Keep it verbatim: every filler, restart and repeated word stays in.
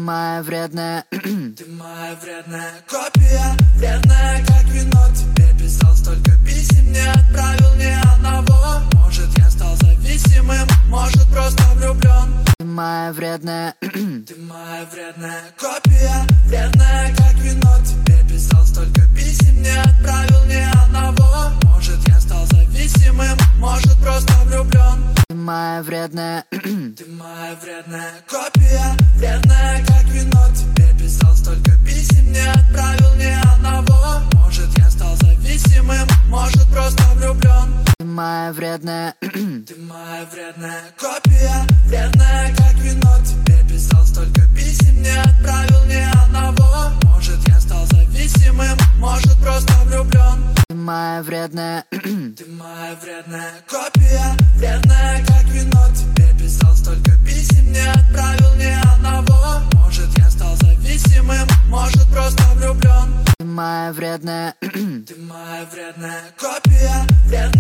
моя вредная. Ты моя вредная копия, вредная как вино. Тебе писал столько писем, не отправил ни одного. Может, я стал зависимым, может, просто влюблен. Ты моя вредная. Ты моя вредная копия, вредная как вино. Тебе писал столько писем, не отправил ни одного. Может, я стал зависимым, может, просто влюблен. Ты моя вредная. Ты моя вредная копия, вредная как вино. Тебе писал столько писем, не отправил ни одного. Может, я стал зависимым, может, просто влюблен. Ты моя вредная. Ты моя вредная копия, вредная как вино. Тебе писал столько писем, не отправил ни одного. Может, я стал зависимым, может, просто влюблен. Ты моя вредная. Ты моя вредная копия, вредная как вино. Тебе писал столько писем, не отправил ни одного. Может, я стал зависимым, может, просто влюблен. Ты моя вредная. Ты моя вредная копия, вредная